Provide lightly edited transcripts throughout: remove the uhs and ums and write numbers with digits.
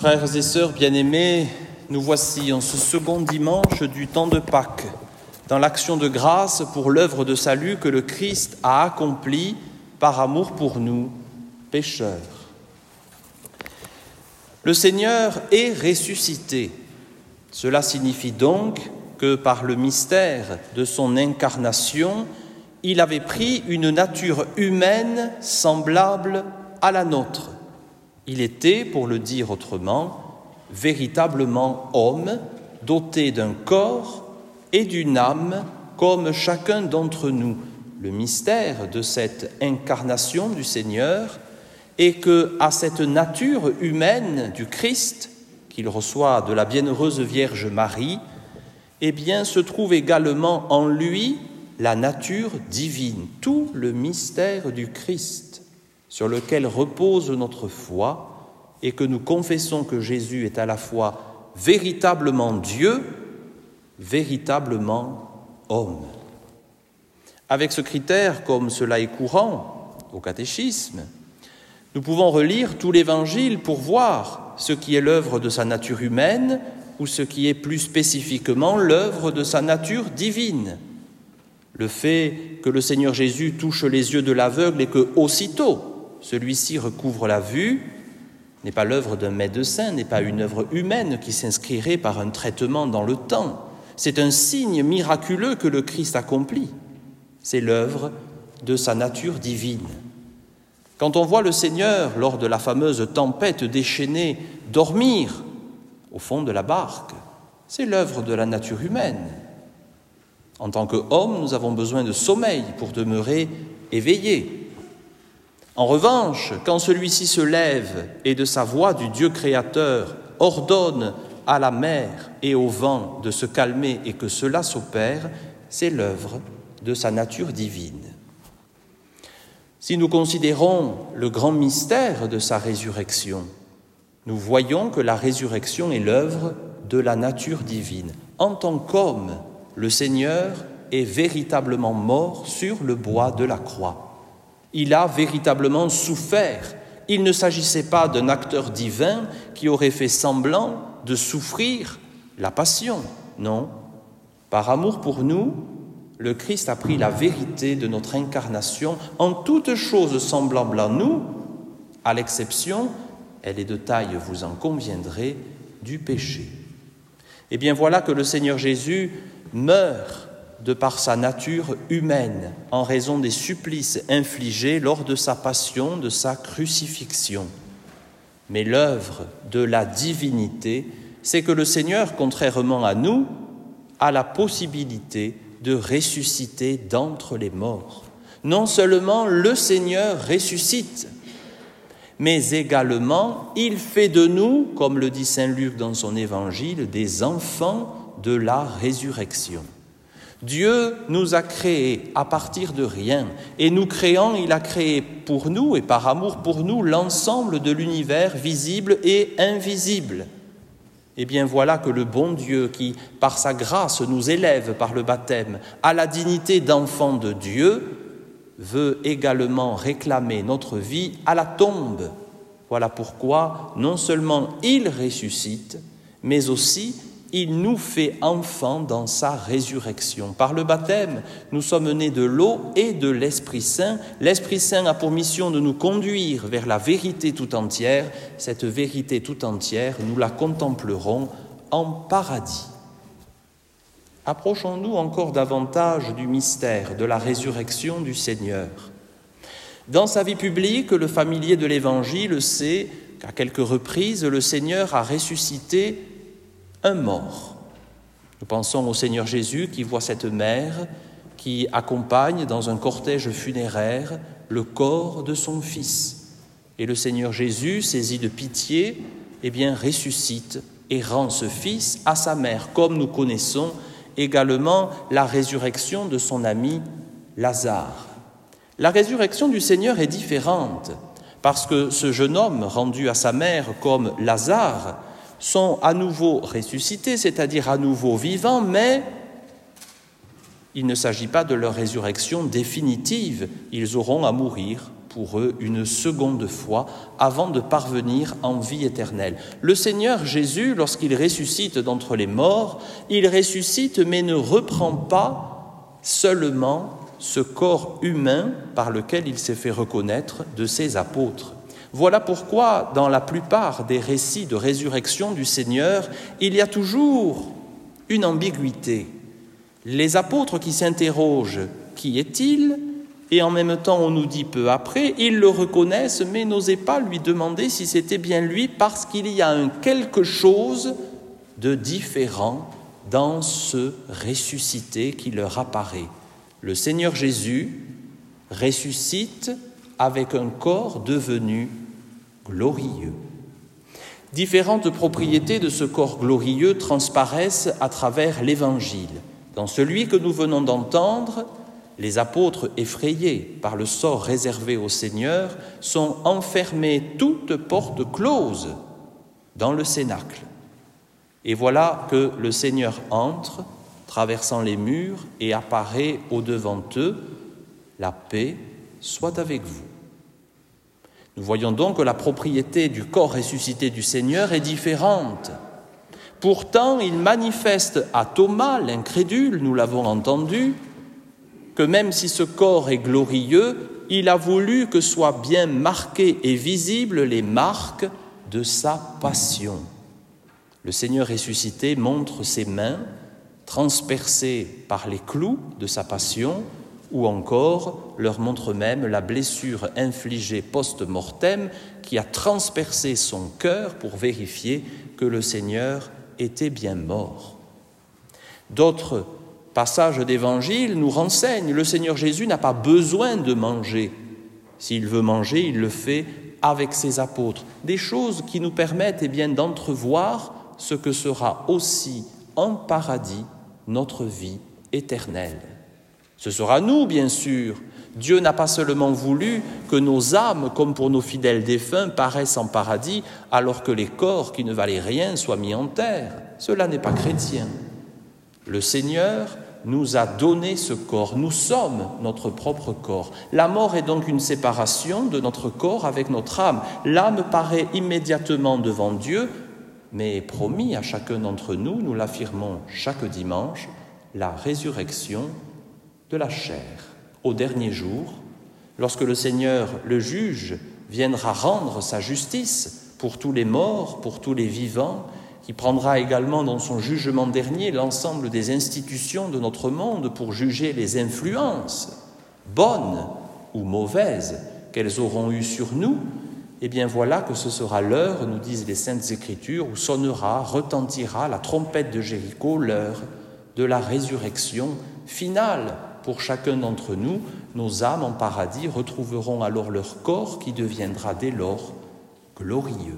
Frères et sœurs bien-aimés, nous voici en ce second dimanche du temps de Pâques, dans l'action de grâce pour l'œuvre de salut que le Christ a accomplie par amour pour nous, pécheurs. Le Seigneur est ressuscité. Cela signifie donc que par le mystère de son incarnation, il avait pris une nature humaine semblable à la nôtre. Il était, pour le dire autrement, véritablement homme, doté d'un corps et d'une âme comme chacun d'entre nous. Le mystère de cette incarnation du Seigneur est que, à cette nature humaine du Christ, qu'il reçoit de la bienheureuse Vierge Marie, se trouve également en lui la nature divine, tout le mystère du Christ, sur lequel repose notre foi et que nous confessons que Jésus est à la fois véritablement Dieu, véritablement homme. Avec ce critère, comme cela est courant au catéchisme, nous pouvons relire tout l'Évangile pour voir ce qui est l'œuvre de sa nature humaine ou ce qui est plus spécifiquement l'œuvre de sa nature divine. Le fait que le Seigneur Jésus touche les yeux de l'aveugle et que, aussitôt, celui-ci recouvre la vue, n'est pas l'œuvre d'un médecin, n'est pas une œuvre humaine qui s'inscrirait par un traitement dans le temps. C'est un signe miraculeux que le Christ accomplit. C'est l'œuvre de sa nature divine. Quand on voit le Seigneur, lors de la fameuse tempête déchaînée, dormir au fond de la barque, c'est l'œuvre de la nature humaine. En tant qu'hommes, nous avons besoin de sommeil pour demeurer éveillés. En revanche, quand celui-ci se lève et de sa voix du Dieu créateur ordonne à la mer et au vent de se calmer et que cela s'opère, c'est l'œuvre de sa nature divine. Si nous considérons le grand mystère de sa résurrection, nous voyons que la résurrection est l'œuvre de la nature divine. En tant qu'homme, le Seigneur est véritablement mort sur le bois de la croix. Il a véritablement souffert. Il ne s'agissait pas d'un acteur divin qui aurait fait semblant de souffrir la passion. Non, par amour pour nous, le Christ a pris la vérité de notre incarnation en toutes choses semblables à nous, à l'exception, elle est de taille, vous en conviendrez, du péché. Eh bien voilà que le Seigneur Jésus meurt de par sa nature humaine en raison des supplices infligés lors de sa passion, de sa crucifixion. Mais l'œuvre de la divinité, c'est que le Seigneur, contrairement à nous, a la possibilité de ressusciter d'entre les morts. Non seulement le Seigneur ressuscite, mais également il fait de nous, comme le dit saint Luc dans son évangile, des enfants de la résurrection. Dieu nous a créés à partir de rien, et nous créant, il a créé pour nous et par amour pour nous l'ensemble de l'univers visible et invisible. Eh bien voilà que le bon Dieu qui, par sa grâce, nous élève par le baptême à la dignité d'enfant de Dieu, veut également réclamer notre vie à la tombe. Voilà pourquoi non seulement il ressuscite, mais aussi il nous fait enfants dans sa résurrection. Par le baptême, nous sommes nés de l'eau et de l'Esprit Saint. L'Esprit Saint a pour mission de nous conduire vers la vérité tout entière. Cette vérité tout entière, nous la contemplerons en paradis. Approchons-nous encore davantage du mystère de la résurrection du Seigneur. Dans sa vie publique, le familier de l'Évangile sait qu'à quelques reprises, le Seigneur a ressuscité un mort. Nous pensons au Seigneur Jésus qui voit cette mère qui accompagne dans un cortège funéraire le corps de son fils. Et le Seigneur Jésus, saisi de pitié, ressuscite et rend ce fils à sa mère, comme nous connaissons également la résurrection de son ami Lazare. La résurrection du Seigneur est différente parce que ce jeune homme rendu à sa mère comme Lazare sont à nouveau ressuscités, c'est-à-dire à nouveau vivants, mais il ne s'agit pas de leur résurrection définitive. Ils auront à mourir pour eux une seconde fois avant de parvenir en vie éternelle. Le Seigneur Jésus, lorsqu'il ressuscite d'entre les morts, il ressuscite mais ne reprend pas seulement ce corps humain par lequel il s'est fait reconnaître de ses apôtres. Voilà pourquoi, dans la plupart des récits de résurrection du Seigneur, il y a toujours une ambiguïté. Les apôtres qui s'interrogent « Qui est-il ?» et en même temps on nous dit peu après, ils le reconnaissent mais n'osaient pas lui demander si c'était bien lui parce qu'il y a un quelque chose de différent dans ce ressuscité qui leur apparaît. Le Seigneur Jésus ressuscite avec un corps devenu glorieux. Différentes propriétés de ce corps glorieux transparaissent à travers l'Évangile. Dans celui que nous venons d'entendre, les apôtres, effrayés par le sort réservé au Seigneur, sont enfermés toutes portes closes dans le cénacle. Et voilà que le Seigneur entre, traversant les murs, et apparaît au-devant d'eux. La paix soit avec vous. Nous voyons donc que la propriété du corps ressuscité du Seigneur est différente. Pourtant, il manifeste à Thomas, l'incrédule, nous l'avons entendu, que même si ce corps est glorieux, il a voulu que soient bien marquées et visibles les marques de sa passion. Le Seigneur ressuscité montre ses mains, transpercées par les clous de sa passion, ou encore leur montre même la blessure infligée post-mortem qui a transpercé son cœur pour vérifier que le Seigneur était bien mort. D'autres passages d'Évangile nous renseignent, le Seigneur Jésus n'a pas besoin de manger. S'il veut manger, il le fait avec ses apôtres. Des choses qui nous permettent d'entrevoir ce que sera aussi en paradis notre vie éternelle. Ce sera nous, bien sûr. Dieu n'a pas seulement voulu que nos âmes, comme pour nos fidèles défunts, paraissent en paradis, alors que les corps qui ne valaient rien soient mis en terre. Cela n'est pas chrétien. Le Seigneur nous a donné ce corps. Nous sommes notre propre corps. La mort est donc une séparation de notre corps avec notre âme. L'âme paraît immédiatement devant Dieu, mais promis à chacun d'entre nous, nous l'affirmons chaque dimanche, la résurrection de la chair. Au dernier jour, lorsque le Seigneur, le juge, viendra rendre sa justice pour tous les morts, pour tous les vivants, qui prendra également dans son jugement dernier l'ensemble des institutions de notre monde pour juger les influences, bonnes ou mauvaises, qu'elles auront eues sur nous, eh bien voilà que ce sera l'heure, nous disent les Saintes Écritures, où sonnera, retentira la trompette de Jéricho, l'heure de la résurrection finale. Pour chacun d'entre nous, nos âmes en paradis retrouveront alors leur corps qui deviendra dès lors glorieux.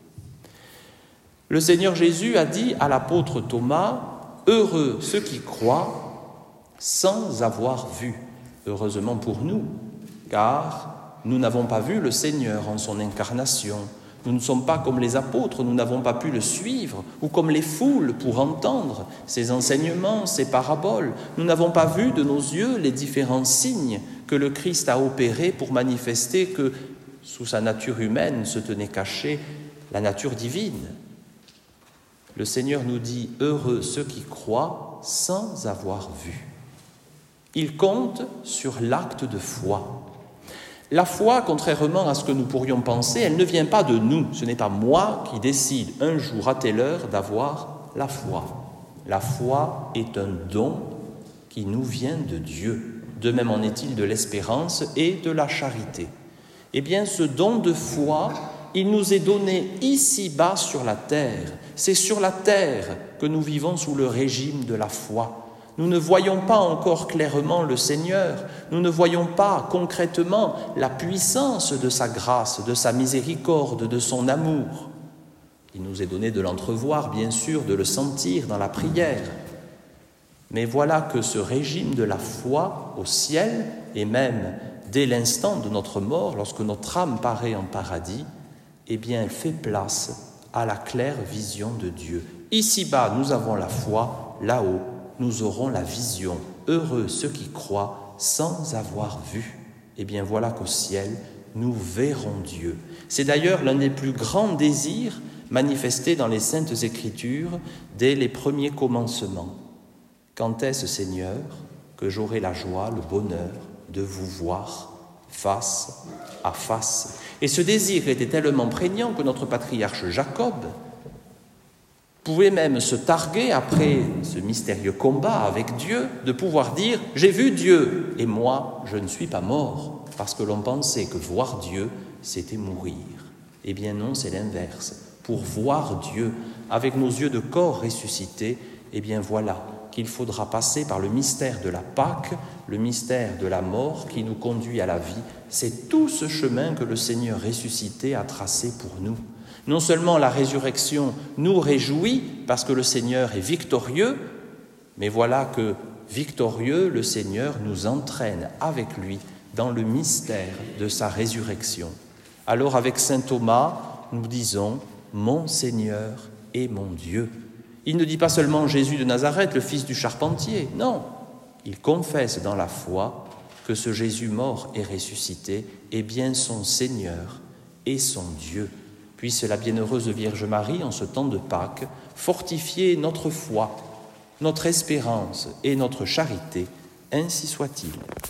Le Seigneur Jésus a dit à l'apôtre Thomas, « Heureux ceux qui croient sans avoir vu. » Heureusement pour nous, car nous n'avons pas vu le Seigneur en son incarnation. Nous ne sommes pas comme les apôtres, nous n'avons pas pu le suivre, ou comme les foules pour entendre ses enseignements, ses paraboles. Nous n'avons pas vu de nos yeux les différents signes que le Christ a opérés pour manifester que, sous sa nature humaine, se tenait cachée la nature divine. Le Seigneur nous dit « Heureux ceux qui croient sans avoir vu ». Il compte sur l'acte de foi. La foi, contrairement à ce que nous pourrions penser, elle ne vient pas de nous. Ce n'est pas moi qui décide un jour à telle heure d'avoir la foi. La foi est un don qui nous vient de Dieu. De même en est-il de l'espérance et de la charité. Eh bien, ce don de foi, il nous est donné ici-bas sur la terre. C'est sur la terre que nous vivons sous le régime de la foi. Nous ne voyons pas encore clairement le Seigneur, nous ne voyons pas concrètement la puissance de sa grâce, de sa miséricorde, de son amour. Il nous est donné de l'entrevoir, bien sûr, de le sentir dans la prière. Mais voilà que ce régime de la foi au ciel, et même dès l'instant de notre mort, lorsque notre âme paraît en paradis, eh bien, elle fait place à la claire vision de Dieu. Ici-bas, nous avons la foi, là-haut, nous aurons la vision. Heureux ceux qui croient sans avoir vu. Eh bien voilà qu'au ciel, nous verrons Dieu. C'est d'ailleurs l'un des plus grands désirs manifestés dans les Saintes Écritures dès les premiers commencements. Quand est-ce, Seigneur, que j'aurai la joie, le bonheur de vous voir face à face? Et ce désir était tellement prégnant que notre patriarche Jacob pouvait même se targuer, après ce mystérieux combat avec Dieu, de pouvoir dire « J'ai vu Dieu, et moi, je ne suis pas mort », parce que l'on pensait que voir Dieu, c'était mourir. Eh bien non, c'est l'inverse. Pour voir Dieu avec nos yeux de corps ressuscités, eh bien voilà qu'il faudra passer par le mystère de la Pâque, le mystère de la mort qui nous conduit à la vie. C'est tout ce chemin que le Seigneur ressuscité a tracé pour nous. Non seulement la résurrection nous réjouit parce que le Seigneur est victorieux, mais voilà que, victorieux, le Seigneur nous entraîne avec lui dans le mystère de sa résurrection. Alors avec saint Thomas, nous disons « Mon Seigneur et mon Dieu ». Il ne dit pas seulement Jésus de Nazareth, le fils du charpentier, non. Il confesse dans la foi que ce Jésus mort et ressuscité est bien son Seigneur et son Dieu. Puisse la bienheureuse Vierge Marie, en ce temps de Pâques, fortifier notre foi, notre espérance et notre charité, ainsi soit-il.